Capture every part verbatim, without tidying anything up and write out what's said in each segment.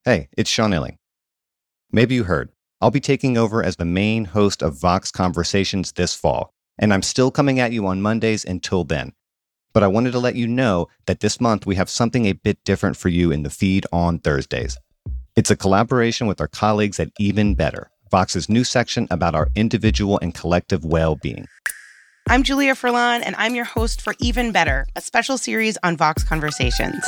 Hey, it's Sean Illing. Maybe you heard, I'll be taking over as the main host of Vox Conversations this fall, and I'm still coming at you on Mondays until then. But I wanted to let you know that this month we have something a bit different for you in the feed on Thursdays. It's a collaboration with our colleagues at Even Better, Vox's new section about our individual and collective well-being. I'm Julia Furlan, and I'm your host for Even Better, a special series on Vox Conversations.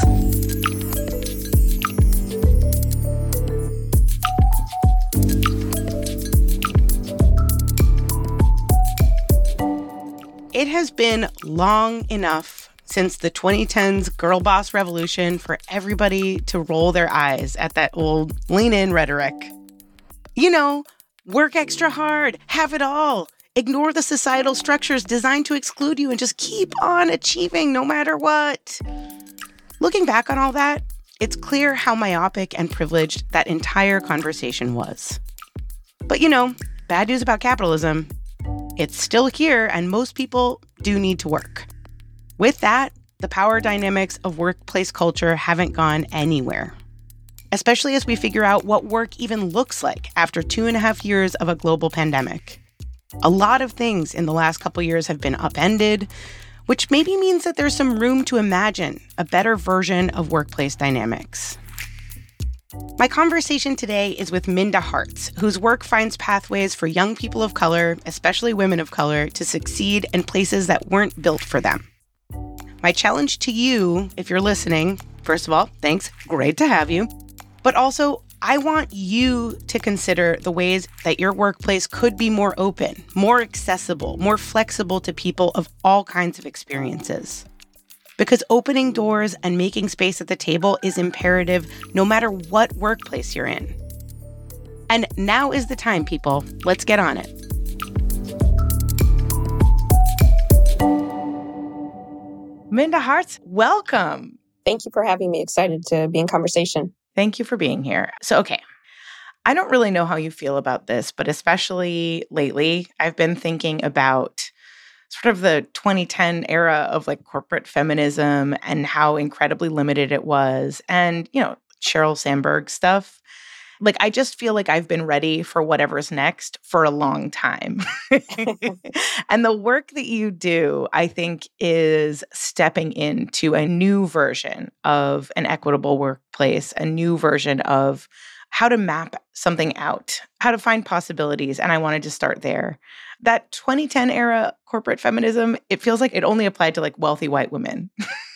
It has been long enough since the twenty tens girl boss revolution for everybody to roll their eyes at that old lean-in rhetoric. You know, work extra hard, have it all, ignore the societal structures designed to exclude you, and just keep on achieving no matter what. Looking back on all that, it's clear how myopic and privileged that entire conversation was. But you know, bad news about capitalism. It's still here, and most people do need to work. With that, the power dynamics of workplace culture haven't gone anywhere, especially as we figure out what work even looks like after two and a half years of a global pandemic. A lot of things in the last couple years have been upended, which maybe means that there's some room to imagine a better version of workplace dynamics. My conversation today is with Minda Harts, whose work finds pathways for young people of color, especially women of color, to succeed in places that weren't built for them. My challenge to you, if you're listening, first of all, thanks, great to have you. But also, I want you to consider the ways that your workplace could be more open, more accessible, more flexible to people of all kinds of experiences. Because opening doors and making space at the table is imperative no matter what workplace you're in. And now is the time, people. Let's get on it. Minda Harts, welcome. Thank you for having me. Excited to be in conversation. Thank you for being here. So, okay, I don't really know how you feel about this, but especially lately, I've been thinking about sort of the twenty ten era of like corporate feminism and how incredibly limited it was. And, you know, Sheryl Sandberg stuff. Like, I just feel like I've been ready for whatever's next for a long time. And the work that you do, I think, is stepping into a new version of an equitable workplace, a new version of how to map something out, how to find possibilities. And I wanted to start there. That twenty ten era corporate feminism, it feels like it only applied to like wealthy white women.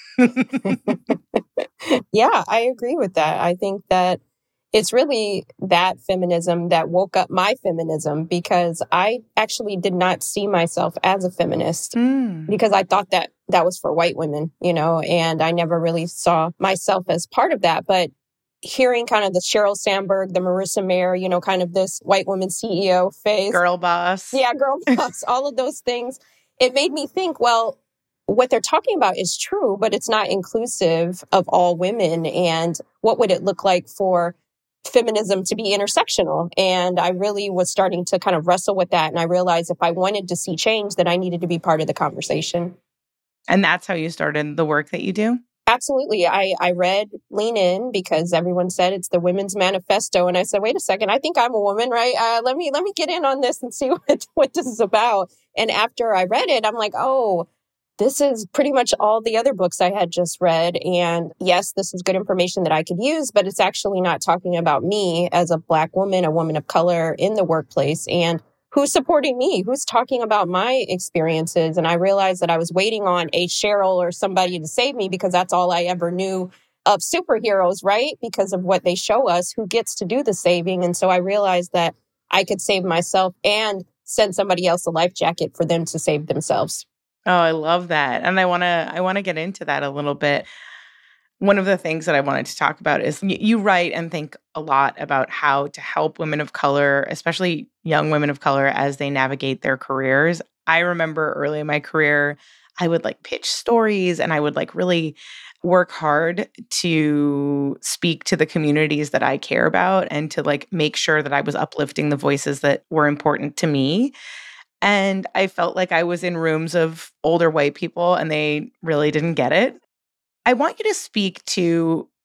Yeah, I agree with that. I think that it's really that feminism that woke up my feminism, because I actually did not see myself as a feminist mm. because I thought that that was for white women, you know, and I never really saw myself as part of that. But hearing kind of the Sheryl Sandberg, the Marissa Mayer, you know, kind of this white woman C E O phase. Girl boss. Yeah, girl boss, all of those things. It made me think, well, what they're talking about is true, but it's not inclusive of all women. And what would it look like for feminism to be intersectional? And I really was starting to kind of wrestle with that. And I realized if I wanted to see change, that I needed to be part of the conversation. And that's how you started the work that you do? Absolutely. I, I read Lean In because everyone said it's the women's manifesto. And I said, wait a second, I think I'm a woman, right? Uh, let me let me get in on this and see what, what this is about. And after I read it, I'm like, oh, this is pretty much all the other books I had just read. And yes, this is good information that I could use, but it's actually not talking about me as a Black woman, a woman of color in the workplace. And who's supporting me? Who's talking about my experiences? And I realized that I was waiting on a Sheryl or somebody to save me, because that's all I ever knew of superheroes, right? Because of what they show us, who gets to do the saving. And so I realized that I could save myself and send somebody else a life jacket for them to save themselves. Oh, I love that. And I want to I want to get into that a little bit. One of the things that I wanted to talk about is y- you write and think a lot about how to help women of color, especially young women of color, as they navigate their careers. I remember early in my career, I would like pitch stories and I would like really work hard to speak to the communities that I care about and to like make sure that I was uplifting the voices that were important to me. And I felt like I was in rooms of older white people and they really didn't get it. I want you to speak to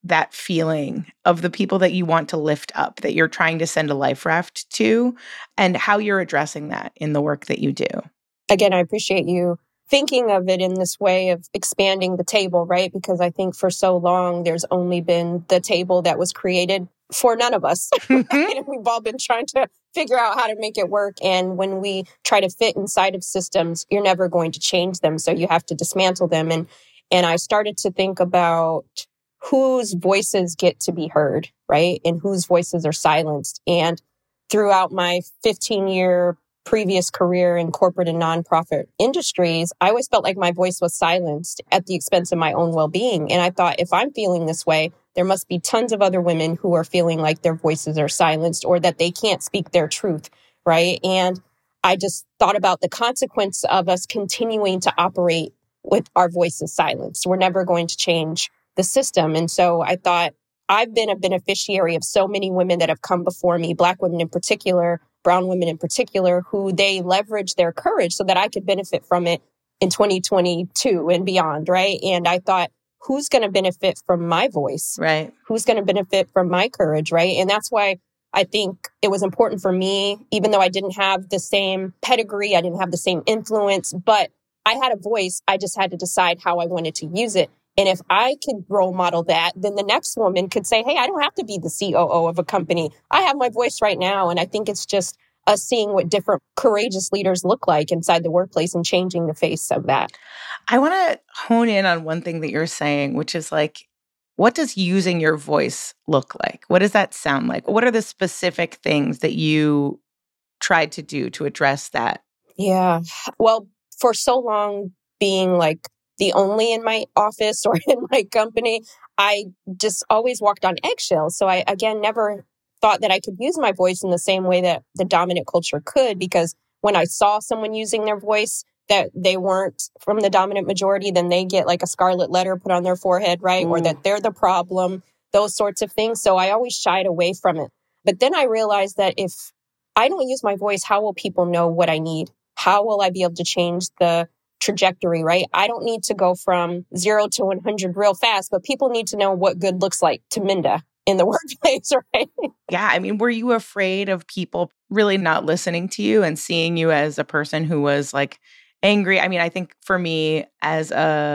that feeling of the people that you want to lift up, that you're trying to send a life raft to, and how you're addressing that in the work that you do. Again, I appreciate you thinking of it in this way of expanding the table, right? Because I think for so long, there's only been the table that was created for none of us. Right? And we've all been trying to figure out how to make it work. And when we try to fit inside of systems, you're never going to change them. So you have to dismantle them. And, and I started to think about whose voices get to be heard, right? And whose voices are silenced. And throughout my fifteen year previous career in corporate and nonprofit industries, I always felt like my voice was silenced at the expense of my own well-being. And I thought, if I'm feeling this way, there must be tons of other women who are feeling like their voices are silenced or that they can't speak their truth, right? And I just thought about the consequence of us continuing to operate with our voices silenced. We're never going to change the system. And so I thought, I've been a beneficiary of so many women that have come before me, Black women in particular, brown women in particular, who they leveraged their courage so that I could benefit from it in twenty twenty-two and beyond, right? And I thought, who's going to benefit from my voice? Right. Who's going to benefit from my courage, right? And that's why I think it was important for me, even though I didn't have the same pedigree, I didn't have the same influence, but I had a voice. I just had to decide how I wanted to use it. And if I could role model that, then the next woman could say, hey, I don't have to be the C O O of a company. I have my voice right now. And I think it's just us seeing what different courageous leaders look like inside the workplace and changing the face of that. I want to hone in on one thing that you're saying, which is like, what does using your voice look like? What does that sound like? What are the specific things that you tried to do to address that? Yeah. Well, for so long being like the only in my office or in my company, I just always walked on eggshells. So I, again, never thought that I could use my voice in the same way that the dominant culture could, because when I saw someone using their voice that they weren't from the dominant majority, then they get like a scarlet letter put on their forehead, right? Mm. Or that they're the problem, those sorts of things. So I always shied away from it. But then I realized that if I don't use my voice, how will people know what I need? How will I be able to change the trajectory, right? I don't need to go from zero to one hundred real fast, but people need to know what good looks like to Minda in the workplace, right? Yeah. I mean, were you afraid of people really not listening to you and seeing you as a person who was like angry? I mean, I think for me as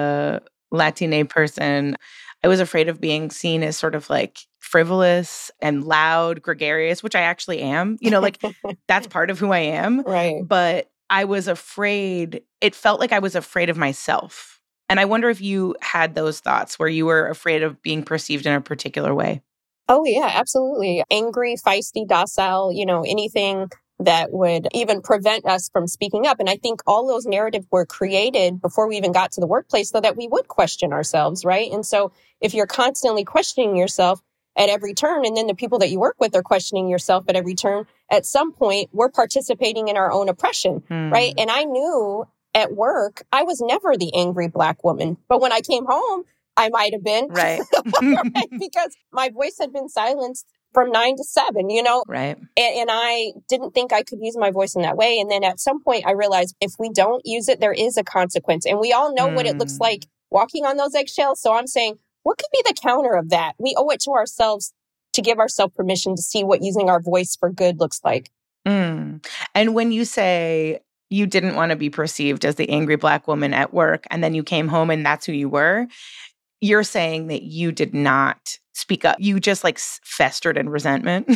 a Latina person, I was afraid of being seen as sort of like frivolous and loud, gregarious, which I actually am. You know, like that's part of who I am. Right. But I was afraid, it felt like I was afraid of myself. And I wonder if you had those thoughts where you were afraid of being perceived in a particular way. Oh, yeah, absolutely. Angry, feisty, docile, you know, anything that would even prevent us from speaking up. And I think all those narratives were created before we even got to the workplace so that we would question ourselves, right? And so if you're constantly questioning yourself at every turn, and then the people that you work with are questioning yourself at every turn, at some point, we're participating in our own oppression, hmm. right? And I knew at work, I was never the angry Black woman. But when I came home, I might have been, right. right? Because my voice had been silenced from nine to seven, you know? Right. And, and I didn't think I could use my voice in that way. And then at some point, I realized if we don't use it, there is a consequence. And we all know mm. what it looks like walking on those eggshells. So I'm saying, what could be the counter of that? We owe it to ourselves to give ourselves permission to see what using our voice for good looks like. Mm. And when you say you didn't want to be perceived as the angry Black woman at work, and then you came home and that's who you were, you're saying that you did not speak up. You just like festered in resentment.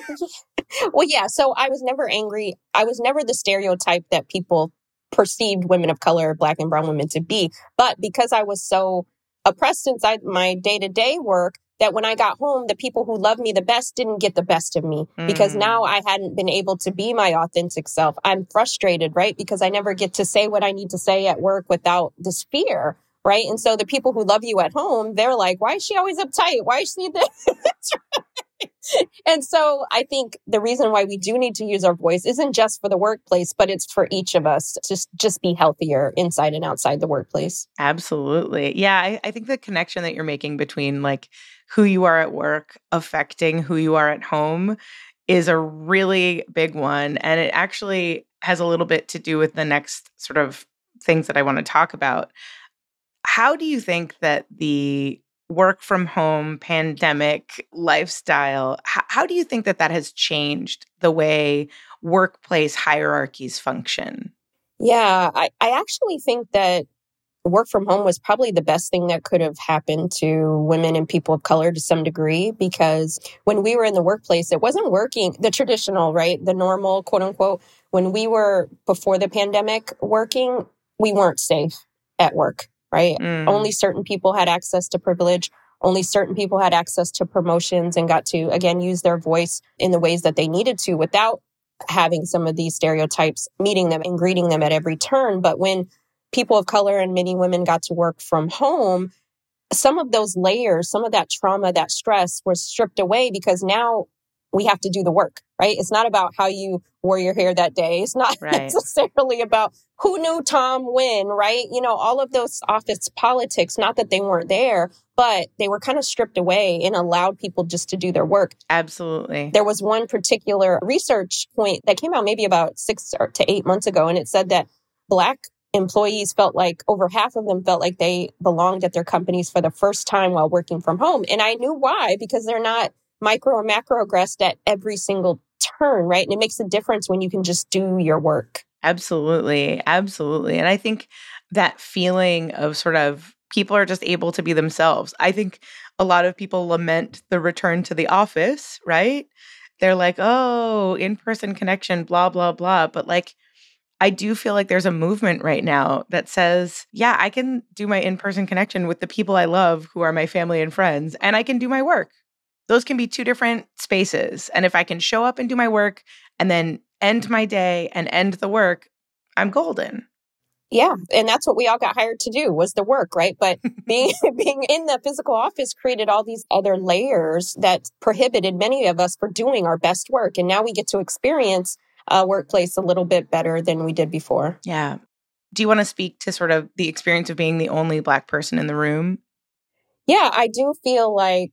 Well, yeah. So I was never angry. I was never the stereotype that people perceived women of color, Black and brown women to be. But because I was so oppressed inside my day-to-day work, that when I got home, the people who loved me the best didn't get the best of me mm. because now I hadn't been able to be my authentic self. I'm frustrated, right? Because I never get to say what I need to say at work without this fear, right? And so the people who love you at home, they're like, why is she always uptight? Why is she this? And so I think the reason why we do need to use our voice isn't just for the workplace, but it's for each of us to just, just be healthier inside and outside the workplace. Absolutely. Yeah, I, I think the connection that you're making between like who you are at work affecting who you are at home is a really big one. And it actually has a little bit to do with the next sort of things that I want to talk about. How do you think that the work from home, pandemic lifestyle, how, how do you think that that has changed the way workplace hierarchies function? Yeah, I, I actually think that work from home was probably the best thing that could have happened to women and people of color to some degree, because when we were in the workplace, it wasn't working the traditional, right? The normal, quote unquote. When we were before the pandemic working, we weren't safe at work, right? Mm. Only certain people had access to privilege. Only certain people had access to promotions and got to, again, use their voice in the ways that they needed to without having some of these stereotypes meeting them and greeting them at every turn. But when people of color and many women got to work from home, some of those layers, some of that trauma, that stress was stripped away because now we have to do the work, right? It's not about how you wore your hair that day. It's not Right. necessarily about who knew Tom when, right? You know, all of those office politics, not that they weren't there, but they were kind of stripped away and allowed people just to do their work. Absolutely. There was one particular research point that came out maybe about six or to eight months ago, and it said that Black employees felt like over half of them felt like they belonged at their companies for the first time while working from home. And I knew why, because they're not micro or macroaggressed at every single turn, right? And it makes a difference when you can just do your work. Absolutely. Absolutely. And I think that feeling of sort of people are just able to be themselves. I think a lot of people lament the return to the office, right? They're like, oh, in-person connection, blah, blah, blah. But like, I do feel like there's a movement right now that says, yeah, I can do my in-person connection with the people I love who are my family and friends, and I can do my work. Those can be two different spaces. And if I can show up and do my work and then end my day and end the work, I'm golden. Yeah. And that's what we all got hired to do, was the work, right? But being being in the physical office created all these other layers that prohibited many of us for doing our best work. And now we get to experience a workplace a little bit better than we did before. Yeah. Do you want to speak to sort of the experience of being the only Black person in the room? Yeah, I do feel like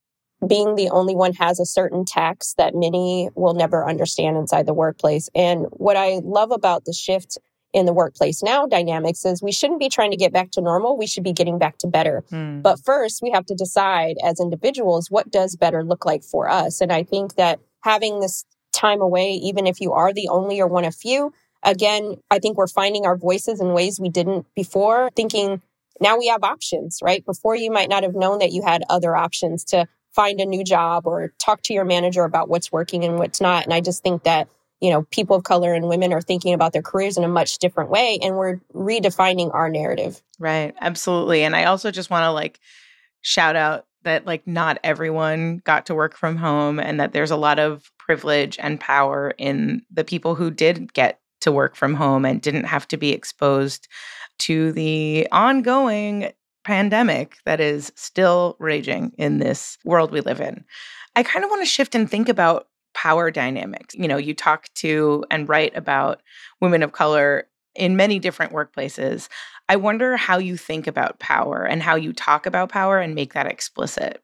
being the only one has a certain tax that many will never understand inside the workplace. And what I love about the shift in the workplace now dynamics is we shouldn't be trying to get back to normal. We should be getting back to better. Hmm. But first, we have to decide as individuals, what does better look like for us? And I think that having this time away, even if you are the only or one of few, again, I think we're finding our voices in ways we didn't before, thinking now we have options, right? Before you might not have known that you had other options to find a new job or talk to your manager about what's working and what's not. And I just think that, you know, people of color and women are thinking about their careers in a much different way, and we're redefining our narrative. Right. Absolutely. And I also just want to like shout out that like not everyone got to work from home, and that there's a lot of privilege and power in the people who did get to work from home and didn't have to be exposed to the ongoing pandemic that is still raging in this world we live in. I kind of want to shift and think about power dynamics. You know, you talk to and write about women of color in many different workplaces. I wonder how you think about power and how you talk about power and make that explicit.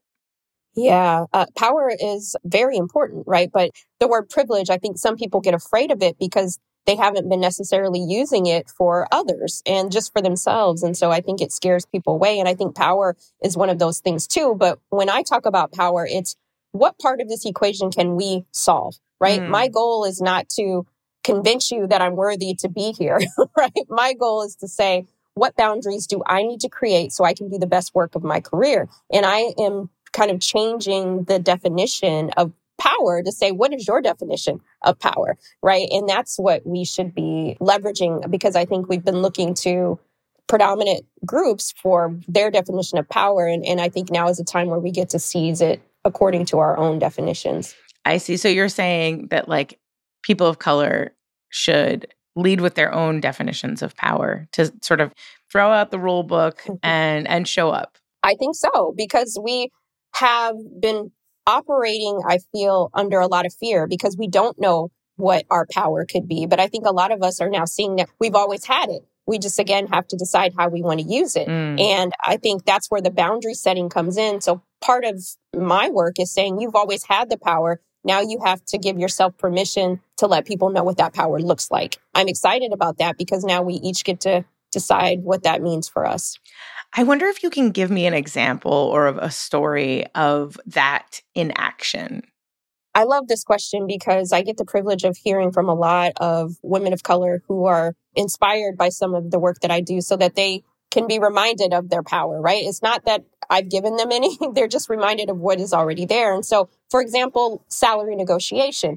Yeah, uh, power is very important, right? But the word privilege, I think some people get afraid of it because they haven't been necessarily using it for others and just for themselves. And so I think it scares people away. And I think power is one of those things too. But when I talk about power, it's what part of this equation can we solve, right? Mm. My goal is not to convince you that I'm worthy to be here, right? My goal is to say, what boundaries do I need to create so I can do the best work of my career? And I am kind of changing the definition of power to say, what is your definition of power, right? And that's what we should be leveraging, because I think we've been looking to predominant groups for their definition of power. And, and I think now is a time where we get to seize it according to our own definitions. I see. So you're saying that like people of color should lead with their own definitions of power to sort of throw out the rule book and and show up. I think so, because we have been operating, I feel, under a lot of fear because we don't know what our power could be. But I think a lot of us are now seeing that we've always had it. We just, again, have to decide how we want to use it. Mm. And I think that's where the boundary setting comes in. So part of my work is saying you've always had the power. Now you have to give yourself permission to let people know what that power looks like. I'm excited about that because now we each get to decide what that means for us. I wonder if you can give me an example or of a story of that in action. I love this question because I get the privilege of hearing from a lot of women of color who are inspired by some of the work that I do so that they can be reminded of their power, right? It's not that I've given them any, they're just reminded of what is already there. And so, for example, salary negotiation.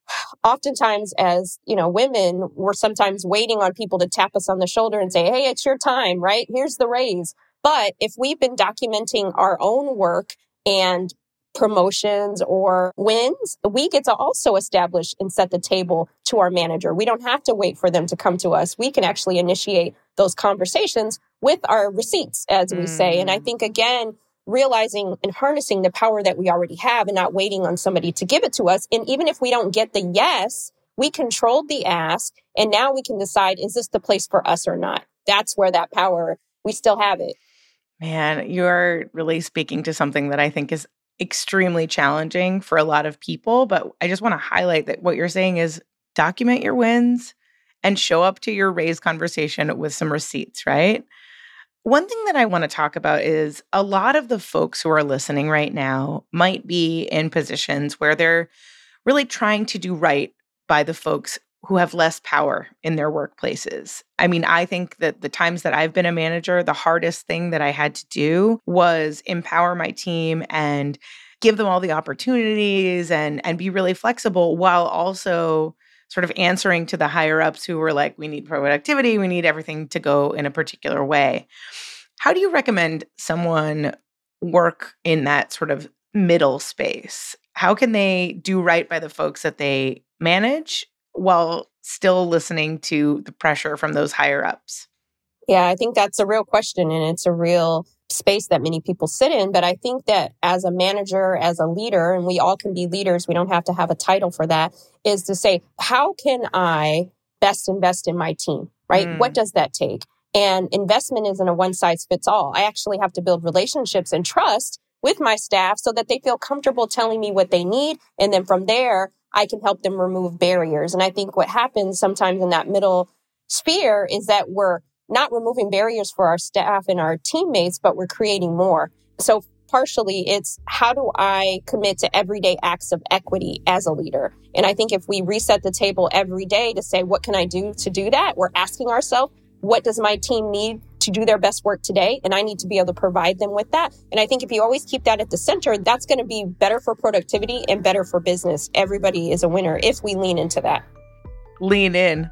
Oftentimes as, you know, women, we're sometimes waiting on people to tap us on the shoulder and say, hey, it's your time, right? Here's the raise. But if we've been documenting our own work and promotions or wins, we get to also establish and set the table to our manager. We don't have to wait for them to come to us. We can actually initiate those conversations with our receipts, as we mm. say. And I think, again, realizing and harnessing the power that we already have and not waiting on somebody to give it to us. And even if we don't get the yes, we controlled the ask. And now we can decide, is this the place for us or not? That's where that power, we still have it. Man, you're really speaking to something that I think is extremely challenging for a lot of people. But I just want to highlight that what you're saying is document your wins and show up to your raise conversation with some receipts, right? One thing that I want to talk about is a lot of the folks who are listening right now might be in positions where they're really trying to do right by the folks who have less power in their workplaces. I mean, I think that the times that I've been a manager, the hardest thing that I had to do was empower my team and give them all the opportunities and, and be really flexible while also sort of answering to the higher ups who were like, we need productivity, we need everything to go in a particular way. How do you recommend someone work in that sort of middle space? How can they do right by the folks that they manage while still listening to the pressure from those higher ups? Yeah, I think that's a real question, and it's a real space that many people sit in. But I think that as a manager, as a leader, and we all can be leaders, we don't have to have a title for that, is to say, how can I best invest in my team, right? Mm. What does that take? And investment isn't a one size fits all. I actually have to build relationships and trust with my staff so that they feel comfortable telling me what they need. And then from there, I can help them remove barriers. And I think what happens sometimes in that middle sphere is that we're not removing barriers for our staff and our teammates, but we're creating more. So partially it's how do I commit to everyday acts of equity as a leader? And I think if we reset the table every day to say, what can I do to do that? We're asking ourselves, what does my team need to do their best work today? And I need to be able to provide them with that. And I think if you always keep that at the center, that's going to be better for productivity and better for business. Everybody is a winner if we lean into that. Lean in.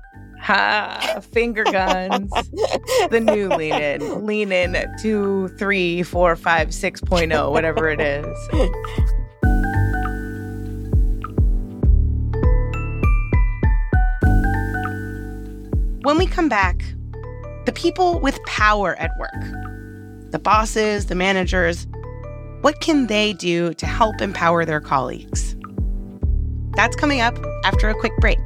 Ha, finger guns. The new lean in. Lean in two, three, four, five, six point oh, whatever it is. When we come back, the people with power at work, the bosses, the managers, what can they do to help empower their colleagues? That's coming up after a quick break.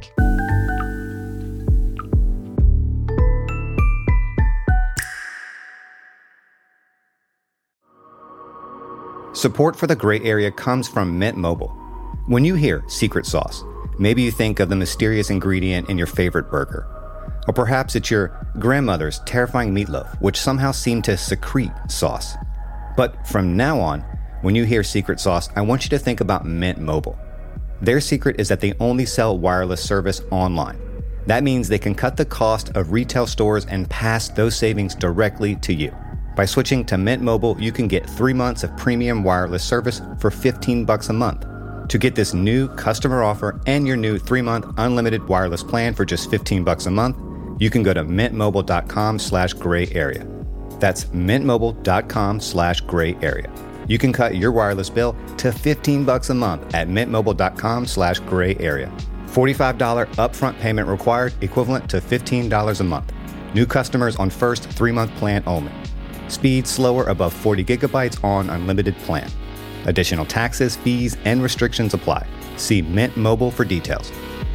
Support for the Gray Area comes from Mint Mobile. When you hear secret sauce, maybe you think of the mysterious ingredient in your favorite burger. Or perhaps it's your grandmother's terrifying meatloaf, which somehow seemed to secrete sauce. But from now on, when you hear secret sauce, I want you to think about Mint Mobile. Their secret is that they only sell wireless service online. That means they can cut the cost of retail stores and pass those savings directly to you. By switching to Mint Mobile, you can get three months of premium wireless service for fifteen bucks a month. To get this new customer offer and your new three-month unlimited wireless plan for just fifteen bucks a month, you can go to mintmobile.com slash gray area. That's mintmobile.com slash gray area. You can cut your wireless bill to fifteen bucks a month at mintmobile.com slash gray area. forty-five dollars upfront payment required, equivalent to fifteen dollars a month. New customers on first three-month plan only. Speed slower above forty gigabytes on unlimited plan. Additional taxes, fees, and restrictions apply. See Mint Mobile for details.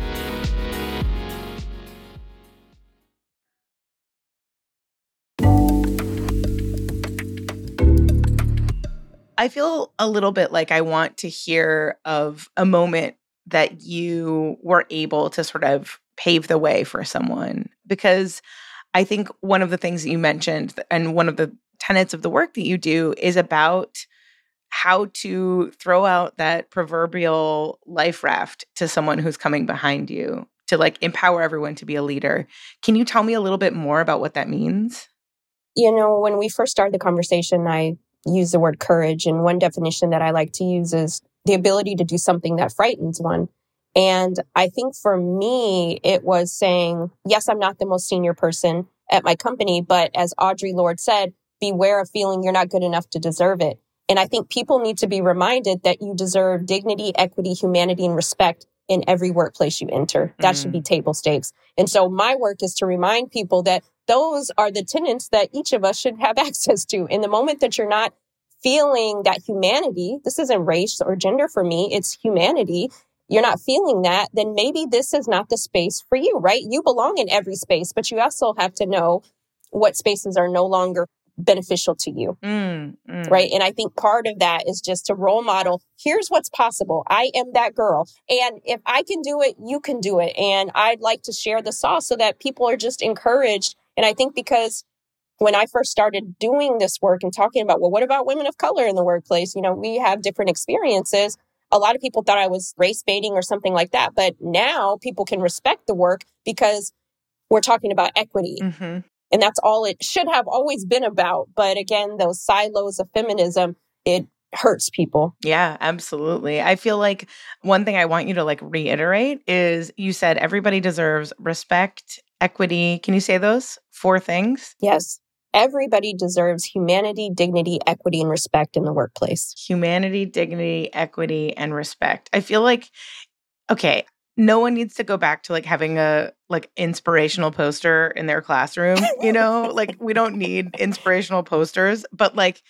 I feel a little bit like I want to hear of a moment that you were able to sort of pave the way for someone, because I think one of the things that you mentioned and one of the tenets of the work that you do is about how to throw out that proverbial life raft to someone who's coming behind you to like empower everyone to be a leader. Can you tell me a little bit more about what that means? You know, when we first started the conversation, I used the word courage. And one definition that I like to use is the ability to do something that frightens one. And I think for me, it was saying, yes, I'm not the most senior person at my company, but as Audre Lorde said, beware of feeling you're not good enough to deserve it. And I think people need to be reminded that you deserve dignity, equity, humanity, and respect in every workplace you enter. That mm. should be table stakes. And so my work is to remind people that those are the tenets that each of us should have access to. In the moment that you're not feeling that humanity, this isn't race or gender for me, it's humanity. You're not feeling that, then maybe this is not the space for you, right? You belong in every space, but you also have to know what spaces are no longer beneficial to you, mm, mm. right? And I think part of that is just to role model, here's what's possible. I am that girl. And if I can do it, you can do it. And I'd like to share the sauce so that people are just encouraged. And I think because when I first started doing this work and talking about, well, what about women of color in the workplace? You know, we have different experiences. A lot of people thought I was race baiting or something like that. But now people can respect the work because we're talking about equity. Mm-hmm. And that's all it should have always been about. But again, those silos of feminism, it hurts people. Yeah, absolutely. I feel like one thing I want you to like reiterate is you said everybody deserves respect, equity. Can you say those four things? Yes. Everybody deserves humanity, dignity, equity, and respect in the workplace. Humanity, dignity, equity, and respect. I feel like, okay, no one needs to go back to like having a like inspirational poster in their classroom, you know, like we don't need inspirational posters, but like,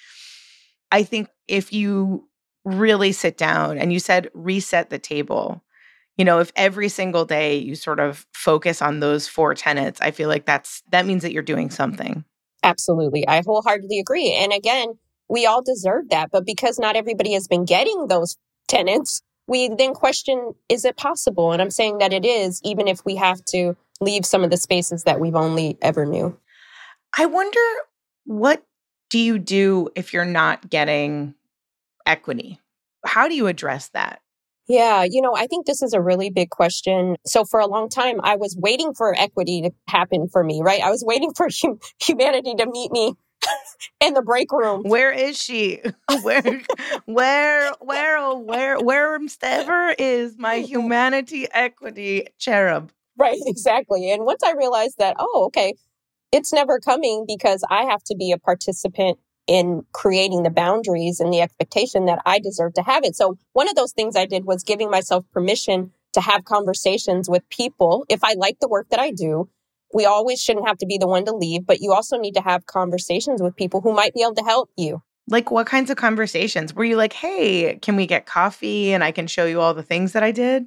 I think if you really sit down and you said reset the table, you know, if every single day you sort of focus on those four tenets, I feel like that's, that means that you're doing something. Absolutely. I wholeheartedly agree. And again, we all deserve that, but because not everybody has been getting those tenets, we then question, is it possible? And I'm saying that it is, even if we have to leave some of the spaces that we've only ever knew. I wonder, what do you do if you're not getting equity? How do you address that? Yeah, you know, I think this is a really big question. So for a long time, I was waiting for equity to happen for me, right? I was waiting for hum- humanity to meet me in the break room. Where is she? Where, where, where, oh, where, wherever is my humanity equity cherub? Right, exactly. And once I realized that, oh, okay, it's never coming because I have to be a participant in creating the boundaries and the expectation that I deserve to have it. So one of those things I did was giving myself permission to have conversations with people. If I like the work that I do, we always shouldn't have to be the one to leave, but you also need to have conversations with people who might be able to help you. Like what kinds of conversations? Were you like, hey, can we get coffee and I can show you all the things that I did?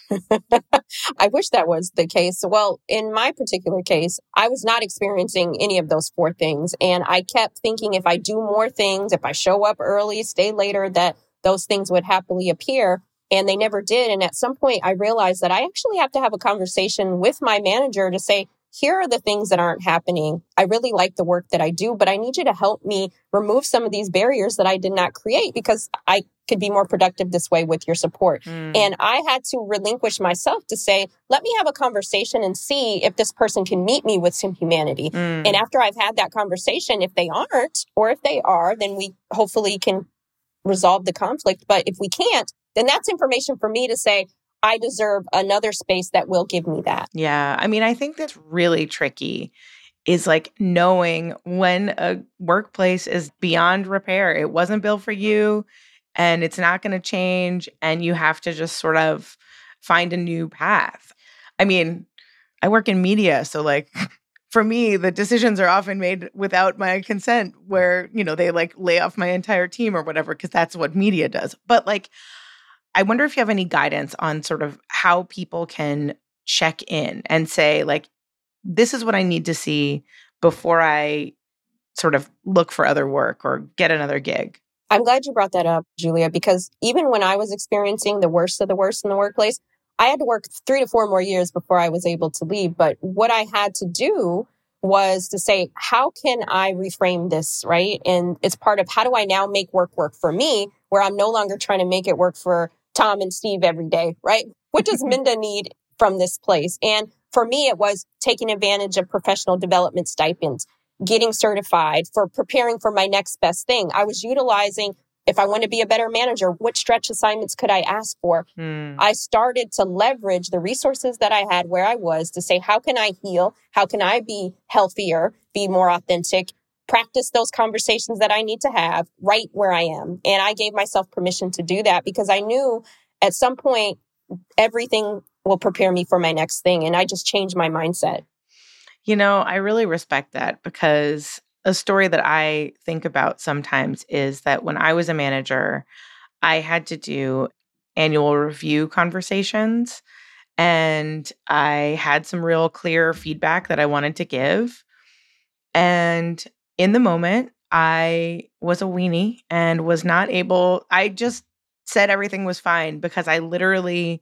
I wish that was the case. Well, in my particular case, I was not experiencing any of those four things. And I kept thinking if I do more things, if I show up early, stay later, that those things would happily appear. And they never did. And at some point, I realized that I actually have to have a conversation with my manager to say, here are the things that aren't happening. I really like the work that I do, but I need you to help me remove some of these barriers that I did not create because I could be more productive this way with your support. Mm. And I had to relinquish myself to say, let me have a conversation and see if this person can meet me with some humanity. Mm. And after I've had that conversation, if they aren't, or if they are, then we hopefully can resolve the conflict. But if we can't, then that's information for me to say, I deserve another space that will give me that. Yeah. I mean, I think that's really tricky is like knowing when a workplace is beyond repair. It wasn't built for you and it's not going to change. And you have to just sort of find a new path. I mean, I work in media. So like for me, the decisions are often made without my consent where, you know, they like lay off my entire team or whatever, because that's what media does. But like, I wonder if you have any guidance on sort of how people can check in and say, like, this is what I need to see before I sort of look for other work or get another gig. I'm glad you brought that up, Julia, because even when I was experiencing the worst of the worst in the workplace, I had to work three to four more years before I was able to leave. But what I had to do was to say, how can I reframe this, right? And it's part of how do I now make work work for me, where I'm no longer trying to make it work for Tom and Steve every day, right? What does Minda need from this place? And for me, it was taking advantage of professional development stipends, getting certified, for preparing for my next best thing. I was utilizing, if I want to be a better manager, what stretch assignments could I ask for? Mm. I started to leverage the resources that I had where I was to say, how can I heal? How can I be healthier, be more authentic, practice those conversations that I need to have right where I am? And I gave myself permission to do that because I knew at some point, everything will prepare me for my next thing. And I just changed my mindset. You know, I really respect that, because a story that I think about sometimes is that when I was a manager, I had to do annual review conversations, and I had some real clear feedback that I wanted to give. And in the moment, I was a weenie and was not able, I just said everything was fine because I literally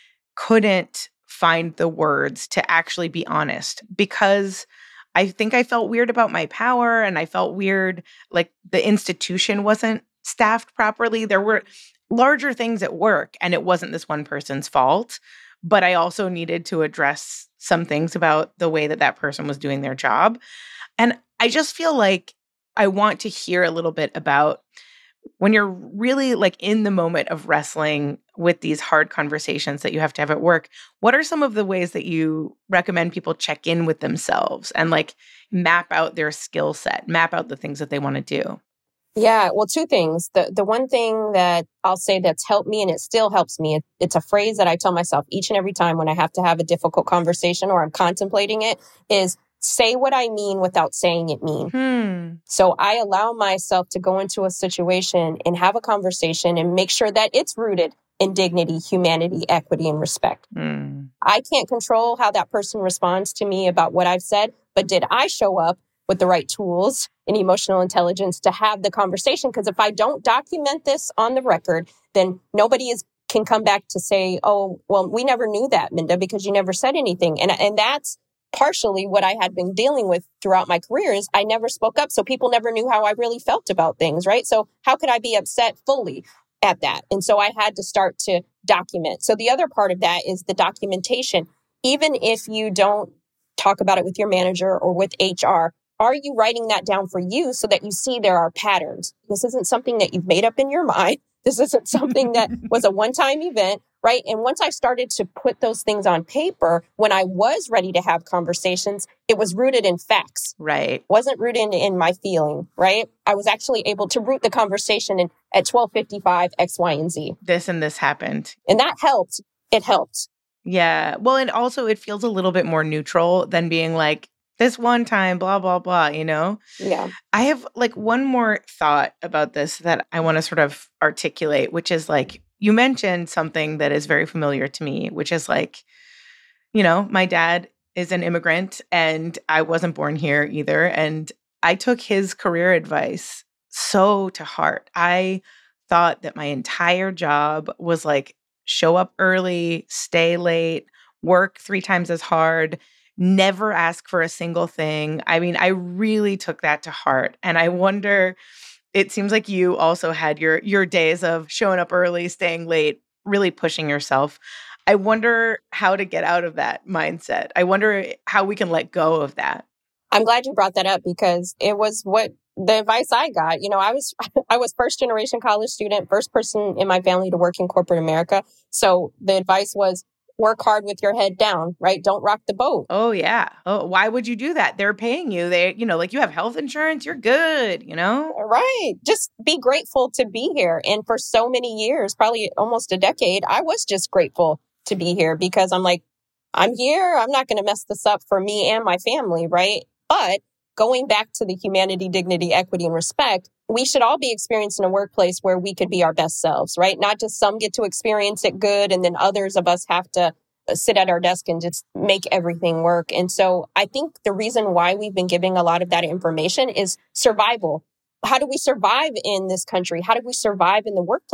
couldn't find the words to actually be honest, because I think I felt weird about my power, and I felt weird, like the institution wasn't staffed properly. There were larger things at work, and it wasn't this one person's fault. But I also needed to address some things about the way that that person was doing their job. And I just feel like I want to hear a little bit about when you're really like in the moment of wrestling with these hard conversations that you have to have at work. What are some of the ways that you recommend people check in with themselves and like map out their skill set, map out the things that they want to do? Yeah, well, two things. The the one thing that I'll say that's helped me, and it still helps me, it, it's a phrase that I tell myself each and every time when I have to have a difficult conversation or I'm contemplating it, is say what I mean without saying it mean. Hmm. So I allow myself to go into a situation and have a conversation and make sure that it's rooted in dignity, humanity, equity, and respect. Hmm. I can't control how that person responds to me about what I've said, but did I show up with the right tools and emotional intelligence to have the conversation? Because if I don't document this on the record, then nobody is can come back to say, oh, well, we never knew that, Minda, because you never said anything. And, and that's partially what I had been dealing with throughout my career is I never spoke up. So people never knew how I really felt about things, right? So how could I be upset fully at that? And so I had to start to document. So the other part of that is the documentation. Even if you don't talk about it with your manager or with H R, are you writing that down for you so that you see there are patterns? This isn't something that you've made up in your mind. This isn't something that was a one-time event, right? And once I started to put those things on paper, when I was ready to have conversations, it was rooted in facts. Right. Wasn't rooted in, in my feeling, right? I was actually able to root the conversation in at twelve fifty-five, X, Y, and Z. This and this happened. And that helped. It helped. Yeah. Well, and also it feels a little bit more neutral than being like, this one time, blah, blah, blah, you know? Yeah. I have like one more thought about this that I want to sort of articulate, which is like, you mentioned something that is very familiar to me, which is like, you know, my dad is an immigrant and I wasn't born here either. And I took his career advice so to heart. I thought that my entire job was like, show up early, stay late, work three times as hard, never ask for a single thing. I mean, I really took that to heart. And I wonder, it seems like you also had your your days of showing up early, staying late, really pushing yourself. I wonder how to get out of that mindset. I wonder how we can let go of that. I'm glad you brought that up because it was what the advice I got. You know, I was I was first generation college student, first person in my family to work in corporate America. So the advice was, work hard with your head down, right? Don't rock the boat. Oh, yeah. Oh, why would you do that? They're paying you. They, you know, like you have health insurance, you're good, you know? Right. Just be grateful to be here. And for so many years, probably almost a decade, I was just grateful to be here because I'm like, I'm here. I'm not going to mess this up for me and my family, right? But going back to the humanity, dignity, equity, and respect, we should all be experiencing a workplace where we could be our best selves, right? Not just some get to experience it good and then others of us have to sit at our desk and just make everything work. And so I think the reason why we've been giving a lot of that information is survival. How do we survive in this country? How do we survive in the workplace?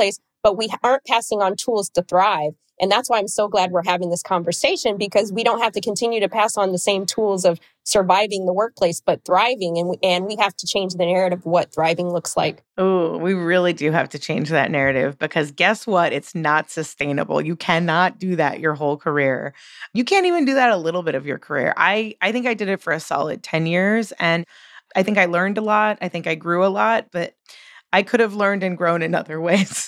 but we aren't passing on tools to thrive. And that's why I'm so glad we're having this conversation, because we don't have to continue to pass on the same tools of surviving the workplace, but thriving. And we, and we have to change the narrative of what thriving looks like. Oh, we really do have to change that narrative, because guess what? It's not sustainable. You cannot do that your whole career. You can't even do that a little bit of your career. I, I think I did it for a solid ten years, and I think I learned a lot. I think I grew a lot, but I could have learned and grown in other ways.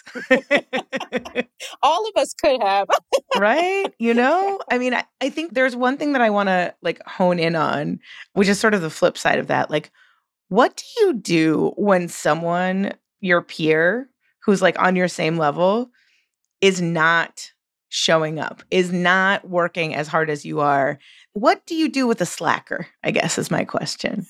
All of us could have. Right? You know, I mean, I, I think there's one thing that I want to like hone in on, which is sort of the flip side of that. Like, what do you do when someone, your peer, who's like on your same level, is not showing up, is not working as hard as you are? What do you do with a slacker, I guess, is my question.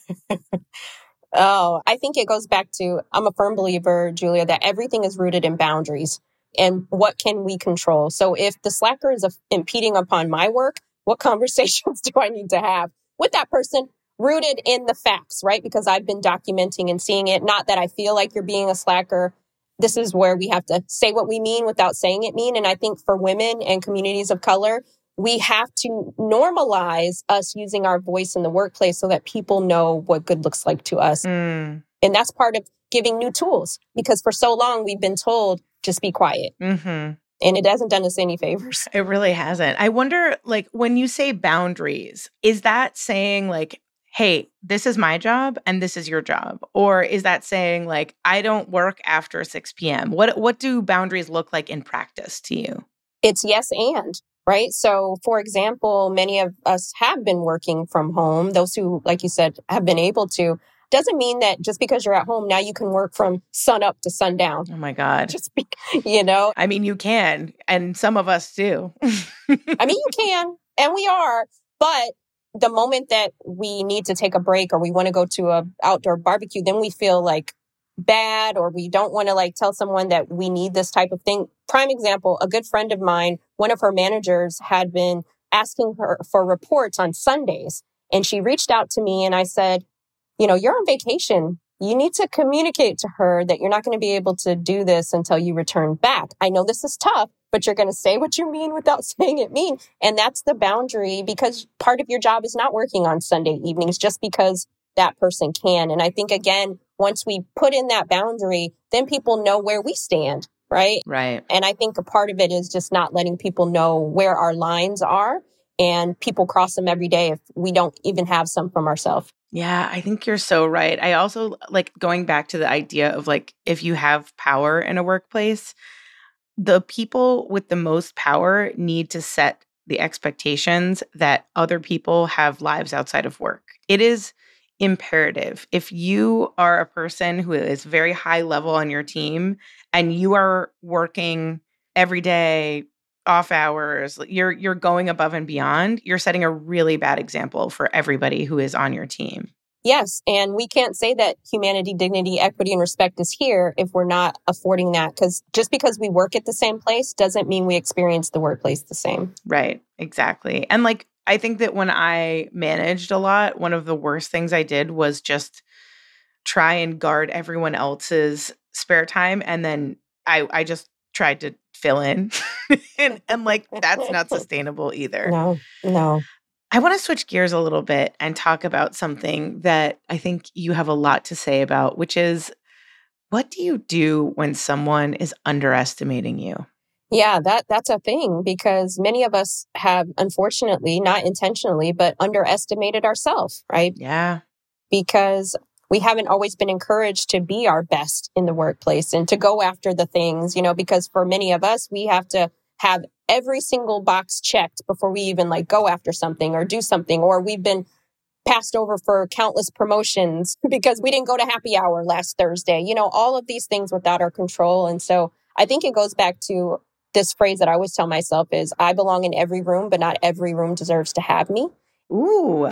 Oh, I think it goes back to, I'm a firm believer, Julia, that everything is rooted in boundaries and what can we control. So if the slacker is a, impeding upon my work, what conversations do I need to have with that person rooted in the facts, right? Because I've been documenting and seeing it. Not that I feel like you're being a slacker. This is where we have to say what we mean without saying it mean. And I think for women and communities of color, we have to normalize us using our voice in the workplace so that people know what good looks like to us. Mm. And that's part of giving new tools, because for so long we've been told, just be quiet. Mm-hmm. And it hasn't done us any favors. It really hasn't. I wonder, like, when you say boundaries, is that saying like, hey, this is my job and this is your job? Or is that saying like, I don't work after six p.m.? What, what do boundaries look like in practice to you? It's yes and. Right. So, for example, many of us have been working from home. Those who, like you said, have been able to, doesn't mean that just because you're at home, now you can work from sun up to sundown. Oh, my God. Just, be, you know, I mean, you can. And some of us do. I mean, you can. And we are. But the moment that we need to take a break or we want to go to a outdoor barbecue, then we feel like bad, or we don't want to like tell someone that we need this type of thing. Prime example, a good friend of mine, one of her managers had been asking her for reports on Sundays. And she reached out to me and I said, you know, you're on vacation. You need to communicate to her that you're not going to be able to do this until you return back. I know this is tough, but you're going to say what you mean without saying it mean. And that's the boundary, because part of your job is not working on Sunday evenings just because that person can. And I think, again, once we put in that boundary, then people know where we stand, right? Right. And I think a part of it is just not letting people know where our lines are, and people cross them every day if we don't even have some from ourselves. Yeah, I think you're so right. I also like going back to the idea of like, if you have power in a workplace, the people with the most power need to set the expectations that other people have lives outside of work. It is imperative. If you are a person who is very high level on your team and you are working every day, off hours, you're you're going above and beyond, you're setting a really bad example for everybody who is on your team. Yes. And we can't say that humanity, dignity, equity, and respect is here if we're not affording that. Because just because we work at the same place doesn't mean we experience the workplace the same. Right. Exactly. And like, I think that when I managed a lot, one of the worst things I did was just try and guard everyone else's spare time. And then I, I just tried to fill in. and, and like, that's not sustainable either. No, no. I want to switch gears a little bit and talk about something that I think you have a lot to say about, which is, what do you do when someone is underestimating you? Yeah, that that's a thing, because many of us have, unfortunately, not intentionally, but underestimated ourselves, right? Yeah. Because we haven't always been encouraged to be our best in the workplace and to go after the things, you know, because for many of us, we have to have every single box checked before we even like go after something or do something, or we've been passed over for countless promotions because we didn't go to happy hour last Thursday, you know, all of these things without our control. And so I think it goes back to this phrase that I always tell myself is, I belong in every room, but not every room deserves to have me. Ooh.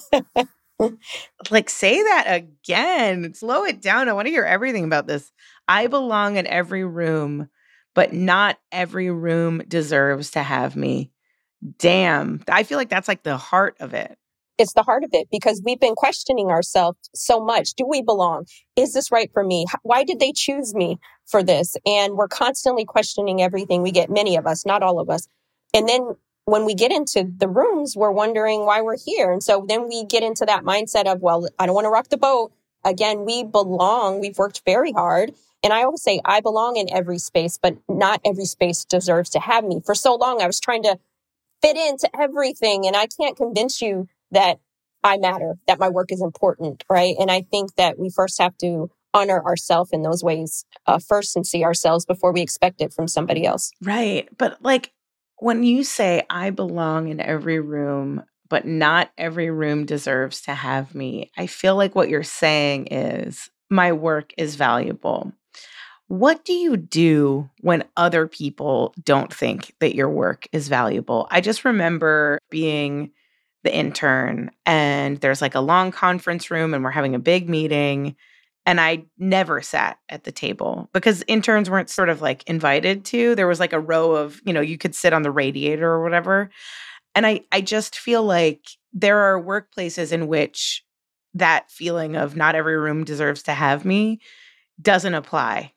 Like, say that again. Slow it down. I want to hear everything about this. I belong in every room, but not every room deserves to have me. Damn. I feel like that's like the heart of it. It's the heart of it, because we've been questioning ourselves so much. Do we belong? Is this right for me? Why did they choose me for this? And we're constantly questioning everything. We get, many of us, not all of us. And then when we get into the rooms, we're wondering why we're here. And so then we get into that mindset of, well, I don't want to rock the boat. Again, we belong. We've worked very hard. And I always say, I belong in every space, but not every space deserves to have me. For so long, I was trying to fit into everything. And I can't convince you that I matter, that my work is important, right? And I think that we first have to honor ourselves in those ways uh, first, and see ourselves before we expect it from somebody else. Right. But like when you say I belong in every room, but not every room deserves to have me, I feel like what you're saying is my work is valuable. What do you do when other people don't think that your work is valuable? I just remember being the intern, and there's like a long conference room and we're having a big meeting, and I never sat at the table because interns weren't sort of like invited to. There was like a row of, you know, you could sit on the radiator or whatever. And I, I just feel like there are workplaces in which that feeling of not every room deserves to have me doesn't apply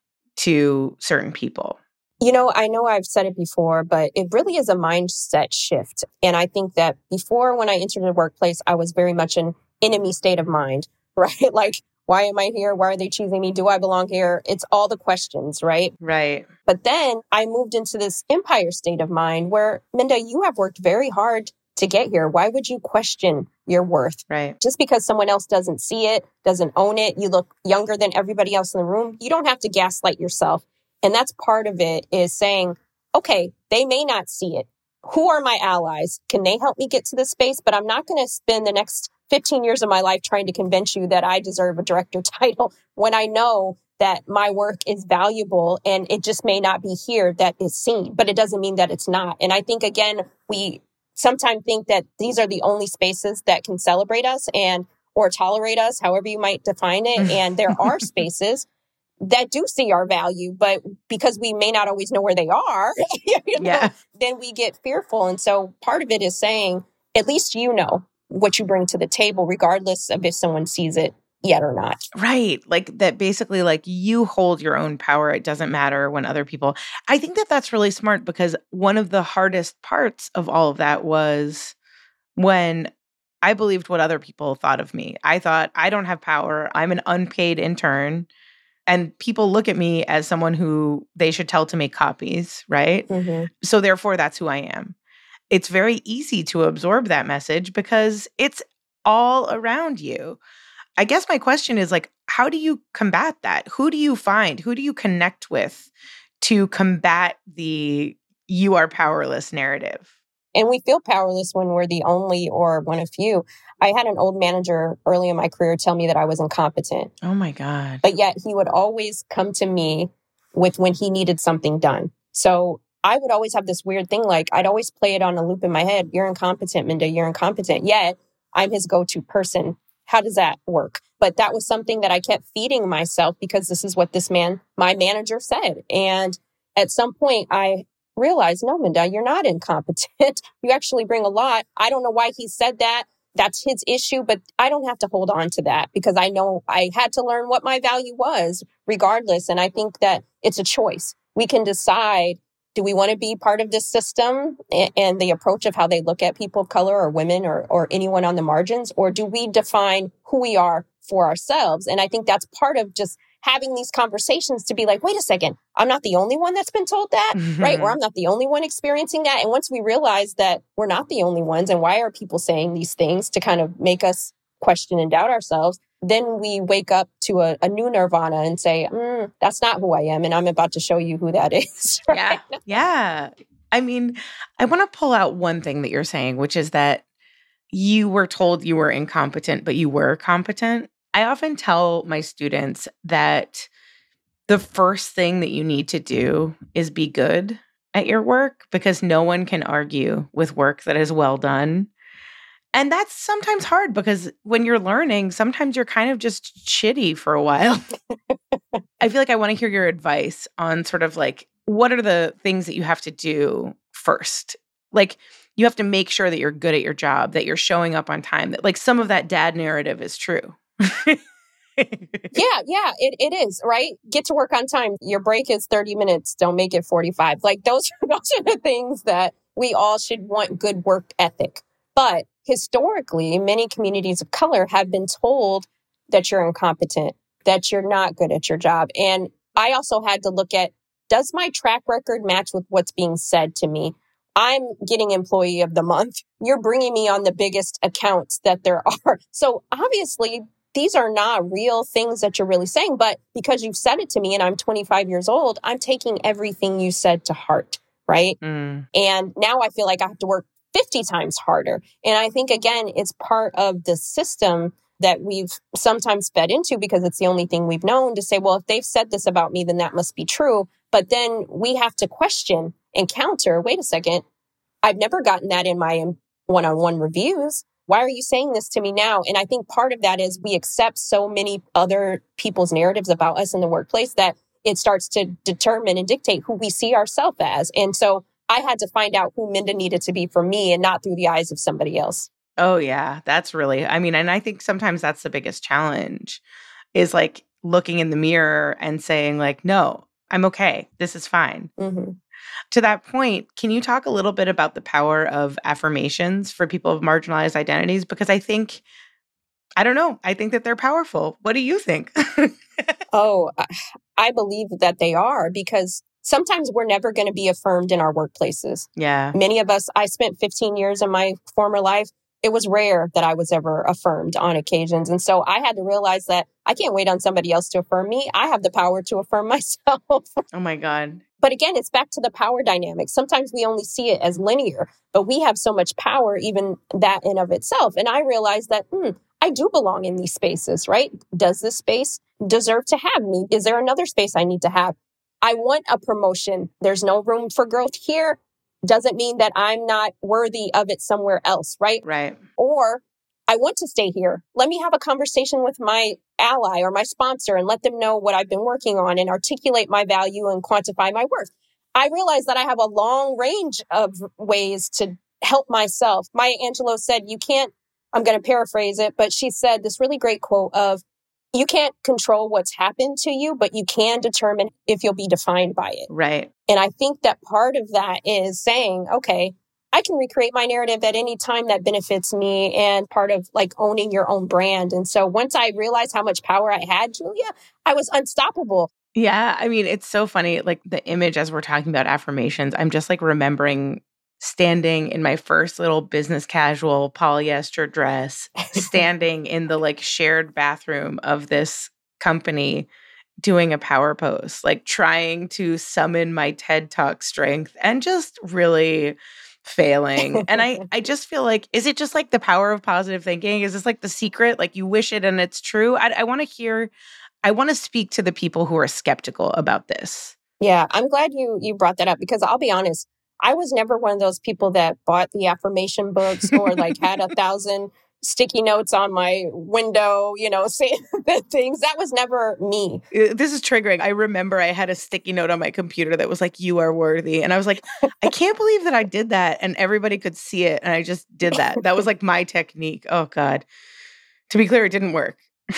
to certain people. You know, I know I've said it before, but it really is a mindset shift. And I think that before, when I entered the workplace, I was very much an enemy state of mind, right? Like, why am I here? Why are they choosing me? Do I belong here? It's all the questions, right? Right. But then I moved into this empire state of mind where, Minda, you have worked very hard to get here. Why would you question your worth? Right. Just because someone else doesn't see it, doesn't own it, you look younger than everybody else in the room, you don't have to gaslight yourself. And that's part of it, is saying, okay, they may not see it. Who are my allies? Can they help me get to this space? But I'm not going to spend the next fifteen years of my life trying to convince you that I deserve a director title when I know that my work is valuable, and it just may not be here that is seen, but it doesn't mean that it's not. And I think, again, we sometimes think that these are the only spaces that can celebrate us and or tolerate us, however you might define it. And there are spaces that do see our value, but because we may not always know where they are, you know, Yeah. then we get fearful. And so part of it is saying, at least you know what you bring to the table, regardless of if someone sees it yet or not. Right. Like that basically, like you hold your own power. It doesn't matter when other people, I think that that's really smart, because one of the hardest parts of all of that was when I believed what other people thought of me. I thought, I don't have power. I'm an unpaid intern. And people look at me as someone who they should tell to make copies, right? Mm-hmm. So therefore, that's who I am. It's very easy to absorb that message because it's all around you. I guess my question is, like, how do you combat that? Who do you find? Who do you connect with to combat the you are powerless narrative? And we feel powerless when we're the only or one of few. I had an old manager early in my career tell me that I was incompetent. Oh my God. But yet he would always come to me with when he needed something done. So I would always have this weird thing, like I'd always play it on a loop in my head. You're incompetent, Minda, you're incompetent. Yet I'm his go-to person. How does that work? But that was something that I kept feeding myself because this is what this man, my manager, said. And at some point I realized, no, Minda, you're not incompetent. You actually bring a lot. I don't know why he said that. That's his issue, but I don't have to hold on to that because I know I had to learn what my value was regardless. And I think that it's a choice. We can decide, do we want to be part of this system and, and the approach of how they look at people of color or women or, or anyone on the margins, or do we define who we are for ourselves? And I think that's part of just having these conversations to be like, wait a second, I'm not the only one that's been told that, Mm-hmm. right? Or I'm not the only one experiencing that. And once we realize that we're not the only ones, and why are people saying these things to kind of make us question and doubt ourselves, then we wake up to a, a new nirvana and say, mm, that's not who I am. And I'm about to show you who that is. Right? Yeah. Yeah. I mean, I want to pull out one thing that you're saying, which is that you were told you were incompetent, but you were competent. I often tell my students that the first thing that you need to do is be good at your work, because no one can argue with work that is well done. And that's sometimes hard because when you're learning, sometimes you're kind of just shitty for a while. I feel like I want to hear your advice on sort of like, what are the things that you have to do first Like, you have to make sure that you're good at your job, that you're showing up on time, that like some of that dad narrative is true. Yeah, yeah, it, it is, right? Get to work on time. Your break is thirty minutes. Don't make it forty-five. Like those, those are the things that we all should want good work ethic. But historically, many communities of color have been told that you're incompetent, that you're not good at your job. And I also had to look at, does my track record match with what's being said to me? I'm getting employee of the month. You're bringing me on the biggest accounts that there are. So obviously, these are not real things that you're really saying. But because you've said it to me and I'm twenty-five years old, I'm taking everything you said to heart, right? Mm. And now I feel like I have to work fifty times harder. And I think, again, it's part of the system that we've sometimes fed into because it's the only thing we've known to say, well, if they've said this about me, then that must be true. But then we have to question and counter, wait a second, I've never gotten that in my one-on-one reviews. Why are you saying this to me now? And I think part of that is we accept so many other people's narratives about us in the workplace that it starts to determine and dictate who we see ourselves as. And so I had to find out who Minda needed to be for me and not through the eyes of somebody else. Oh, yeah. That's really, I mean, and I think sometimes that's the biggest challenge is like looking in the mirror and saying like, no, I'm okay. This is fine. Mm-hmm. To that point, can you talk a little bit about the power of affirmations for people of marginalized identities? Because I think, I don't know, I think that they're powerful. What do you think? Oh, I believe that they are because sometimes we're never going to be affirmed in our workplaces. Yeah. Many of us, I spent fifteen years in my former life. It was rare that I was ever affirmed on occasions. And so I had to realize that I can't wait on somebody else to affirm me. I have the power to affirm myself. Oh my God. But again, it's back to the power dynamic. Sometimes we only see it as linear, but we have so much power, even that in of itself. And I realized that, hmm, I do belong in these spaces, right? Does this space deserve to have me? Is there another space I need to have? I want a promotion. There's no room for growth here. Doesn't mean that I'm not worthy of it somewhere else, right? Right. Or I want to stay here. Let me have a conversation with my ally or my sponsor and let them know what I've been working on and articulate my value and quantify my worth. I realize that I have a long range of ways to help myself. Maya Angelou said, you can't, I'm going to paraphrase it, but she said this really great quote of, you can't control what's happened to you, but you can determine if you'll be defined by it. Right. And I think that part of that is saying, okay, I can recreate my narrative at any time that benefits me and part of like owning your own brand. And so once I realized how much power I had, Julia, I was unstoppable. Yeah. I mean, it's so funny. Like the image as we're talking about affirmations, I'm just like remembering standing in my first little business casual polyester dress, standing in the like shared bathroom of this company doing a power pose, like trying to summon my TED Talk strength and just really failing. And I, I just feel like, is it just like the power of positive thinking? Is this like the secret? Like you wish it and it's true? I, I want to hear, I want to speak to the people who are skeptical about this. Yeah, I'm glad you you brought that up because I'll be honest, I was never one of those people that bought the affirmation books or like had a thousand sticky notes on my window, you know, saying things. That was never me. This is triggering. I remember I had a sticky note on my computer that was like, you are worthy. And I was like, I can't believe that I did that. And everybody could see it. And I just did that. That was like my technique. Oh God. To be clear, it didn't work.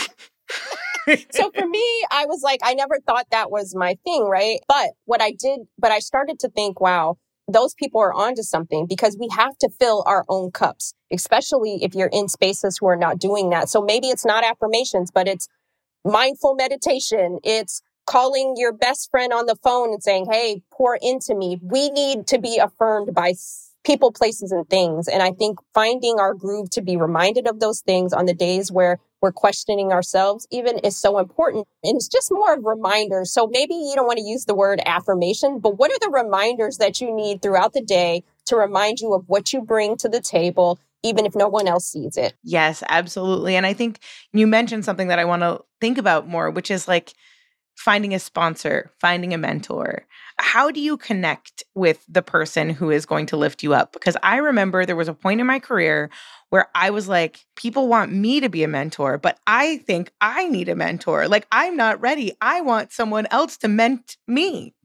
So for me, I was like, I never thought that was my thing, right? But what I did, but I started to think, wow, those people are onto something because we have to fill our own cups, especially if you're in spaces who are not doing that. So maybe it's not affirmations, but it's mindful meditation. It's calling your best friend on the phone and saying, hey, pour into me. We need to be affirmed by people, places, and things. And I think finding our groove to be reminded of those things on the days where we're questioning ourselves even is so important. And it's just more of reminders. So maybe you don't want to use the word affirmation, but what are the reminders that you need throughout the day to remind you of what you bring to the table, even if no one else sees it? Yes, absolutely. And I think you mentioned something that I want to think about more, which is like finding a sponsor, finding a mentor. How do you connect with the person who is going to lift you up? Because I remember there was a point in my career where I was like, people want me to be a mentor, but I think I need a mentor. Like, I'm not ready. I want someone else to ment me.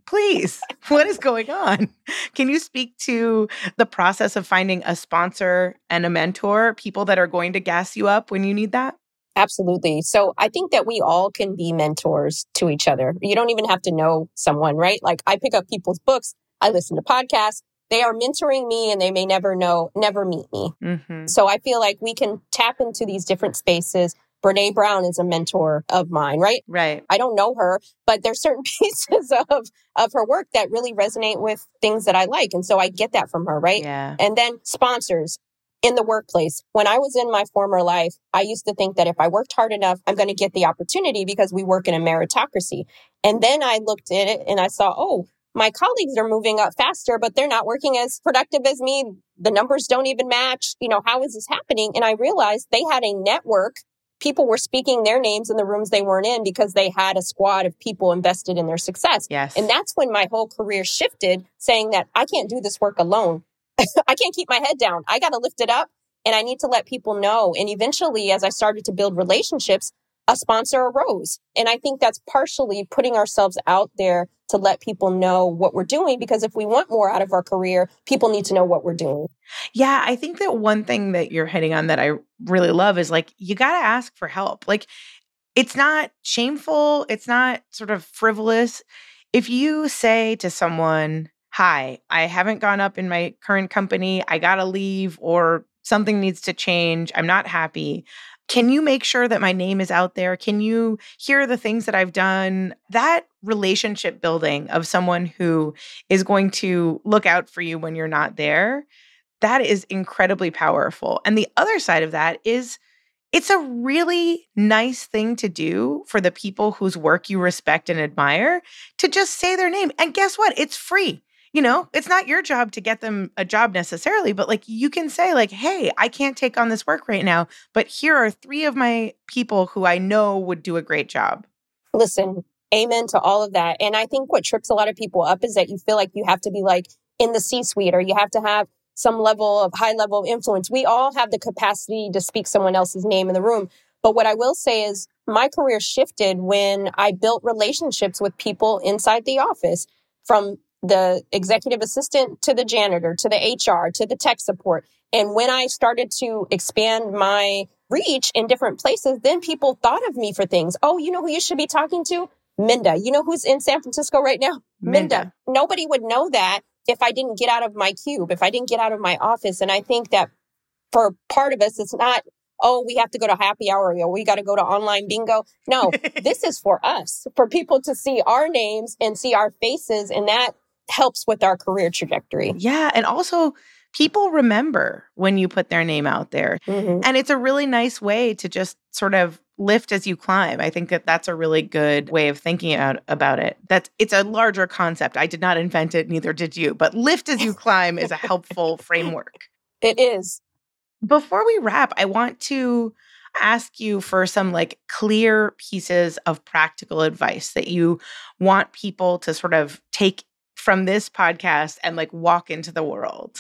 Please, what is going on? Can you speak to the process of finding a sponsor and a mentor, people that are going to gas you up when you need that? Absolutely. So I think that we all can be mentors to each other. You don't even have to know someone, right? Like I pick up people's books, I listen to podcasts. They are mentoring me and they may never know, never meet me. Mm-hmm. So I feel like we can tap into these different spaces. Brene Brown is a mentor of mine, right? Right. I don't know her, but there's certain pieces of, of her work that really resonate with things that I like. And so I get that from her, right? Yeah. And then sponsors in the workplace. When I was in my former life, I used to think that if I worked hard enough, I'm going to get the opportunity because we work in a meritocracy. And then I looked at it and I saw, oh, my colleagues are moving up faster, but they're not working as productive as me. The numbers don't even match. You know, how is this happening? And I realized they had a network. People were speaking their names in the rooms they weren't in because they had a squad of people invested in their success. Yes. And that's when my whole career shifted, saying that I can't do this work alone. I can't keep my head down. I got to lift it up and I need to let people know. And eventually, as I started to build relationships, a sponsor arose. And I think that's partially putting ourselves out there to let people know what we're doing, because if we want more out of our career, people need to know what we're doing. Yeah, I think that one thing that you're hitting on that I really love is like, you got to ask for help. Like, it's not shameful. It's not sort of frivolous. If you say to someone, hi, I haven't gone up in my current company, I got to leave, or something needs to change, I'm not happy. Can you make sure that my name is out there? Can you hear the things that I've done? That relationship building of someone who is going to look out for you when you're not there, that is incredibly powerful. And the other side of that is it's a really nice thing to do for the people whose work you respect and admire to just say their name. And guess what? It's free. You know, it's not your job to get them a job necessarily, but like you can say like, hey, I can't take on this work right now, but here are three of my people who I know would do a great job. Listen, amen to all of that. And I think what trips a lot of people up is that you feel like you have to be like in the C-suite or you have to have some level of high level of influence. We all have the capacity to speak someone else's name in the room. But what I will say is my career shifted when I built relationships with people inside the office, from the executive assistant to the janitor, to the H R, to the tech support. And when I started to expand my reach in different places, then people thought of me for things. Oh, you know who you should be talking to? Minda. You know who's in San Francisco right now? Minda. Minda. Nobody would know that if I didn't get out of my cube, if I didn't get out of my office. And I think that for part of us, it's not, oh, we have to go to happy hour, or we got to go to online bingo. No, this is for us, for people to see our names and see our faces. And that helps with our career trajectory. Yeah. And also, people remember when you put their name out there. Mm-hmm. And it's a really nice way to just sort of lift as you climb. I think that that's a really good way of thinking about, about it. That's, it's a larger concept. I did not invent it, neither did you. But lift as you climb is a helpful framework. It is. Before we wrap, I want to ask you for some like clear pieces of practical advice that you want people to sort of take from this podcast and like walk into the world.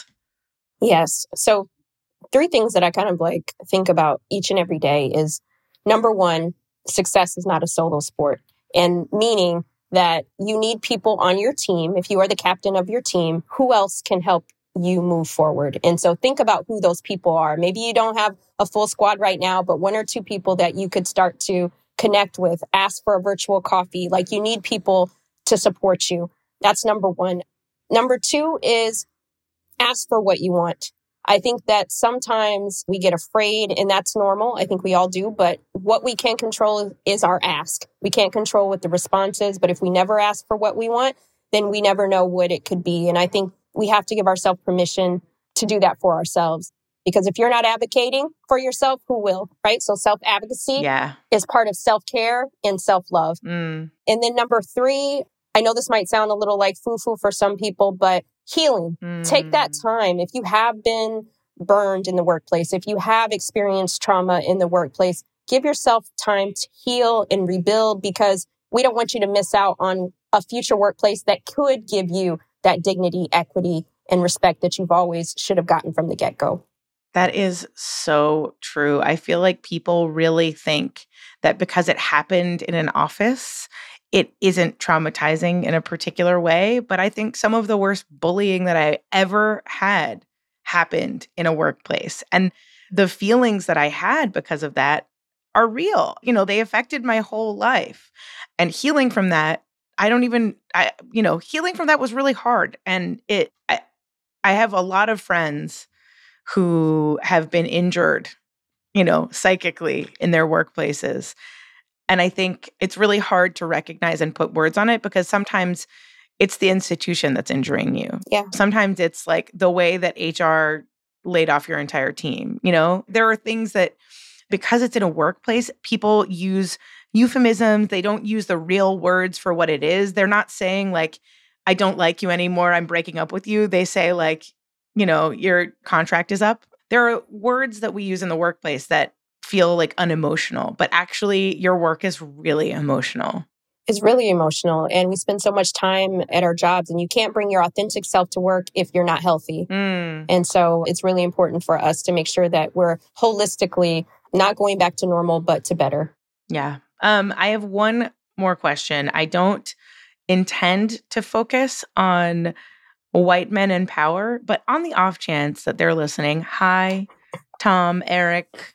Yes. So three things that I kind of like think about each and every day is, number one, success is not a solo sport. And meaning that you need people on your team. If you are the captain of your team, who else can help you move forward? And so think about who those people are. Maybe you don't have a full squad right now, but one or two people that you could start to connect with, ask for a virtual coffee. Like, you need people to support you. That's number one. Number two is ask for what you want. I think that sometimes we get afraid, and that's normal. I think we all do. But what we can control is our ask. We can't control what the response is. But if we never ask for what we want, then we never know what it could be. And I think we have to give ourselves permission to do that for ourselves. Because if you're not advocating for yourself, who will, right? So self-advocacy yeah. is part of self-care and self-love. Mm. And then number three, I know this might sound a little like foo-foo for some people, but healing. Mm. Take that time. If you have been burned in the workplace, if you have experienced trauma in the workplace, give yourself time to heal and rebuild, because we don't want you to miss out on a future workplace that could give you that dignity, equity, and respect that you've always should have gotten from the get-go. That is so true. I feel like people really think that because it happened in an office, it isn't traumatizing in a particular way, but I think some of the worst bullying that I ever had happened in a workplace. And the feelings that I had because of that are real. You know, they affected my whole life. And healing from that, I don't even, I, you know, healing from that was really hard. And it, I, I have a lot of friends who have been injured, you know, psychically in their workplaces. And I think it's really hard to recognize and put words on it because sometimes it's the institution that's injuring you. Yeah. Sometimes it's like the way that H R laid off your entire team. You know, there are things that, because it's in a workplace, people use euphemisms. They don't use the real words for what it is. They're not saying like, I don't like you anymore, I'm breaking up with you. They say like, you know, your contract is up. There are words that we use in the workplace that feel like unemotional, but actually your work is really emotional. It's really emotional. And we spend so much time at our jobs, and you can't bring your authentic self to work if you're not healthy. Mm. And so it's really important for us to make sure that we're holistically not going back to normal, but to better. Yeah. Um, I have one more question. I don't intend to focus on white men in power, but on the off chance that they're listening, hi, Tom, Eric,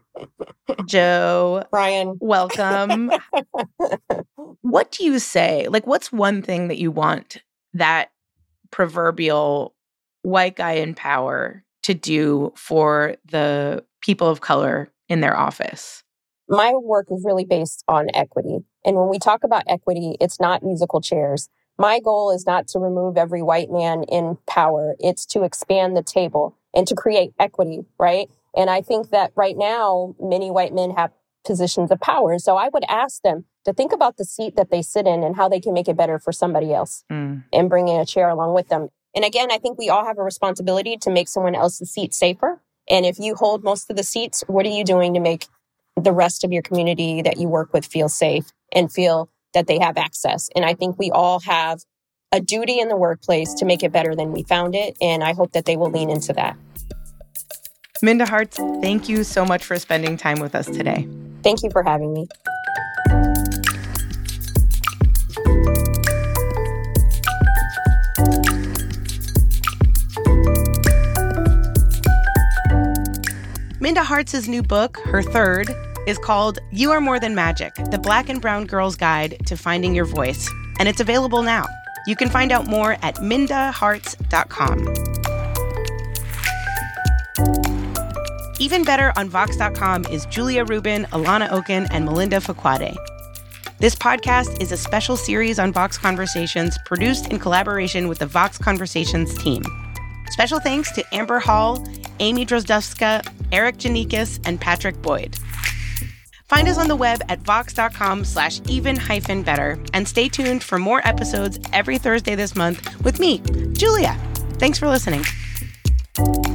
Joe, Brian, welcome. What do you say? Like, what's one thing that you want that proverbial white guy in power to do for the people of color in their office? My work is really based on equity. And when we talk about equity, it's not musical chairs. My goal is not to remove every white man in power. It's to expand the table and to create equity, right? And I think that right now, many white men have positions of power. And so I would ask them to think about the seat that they sit in and how they can make it better for somebody else mm. and bring in a chair along with them. And again, I think we all have a responsibility to make someone else's seat safer. And if you hold most of the seats, what are you doing to make the rest of your community that you work with feel safe and feel that they have access? And I think we all have a duty in the workplace to make it better than we found it. And I hope that they will lean into that. Minda Harts, thank you so much for spending time with us today. Thank you for having me. Minda Harts' new book, her third, is called You Are More Than Magic, The Black and Brown Girl's Guide to Finding Your Voice. And it's available now. You can find out more at minda harts dot com. Even better on Vox dot com is Julia Rubin, Alana Oken, and Melinda Fakwade. This podcast is a special series on Vox Conversations produced in collaboration with the Vox Conversations team. Special thanks to Amber Hall, Amy Drozdowska, Eric Janikis, and Patrick Boyd. Find us on the web at vox.com slash even hyphen better, and stay tuned for more episodes every Thursday this month with me, Julia. Thanks for listening.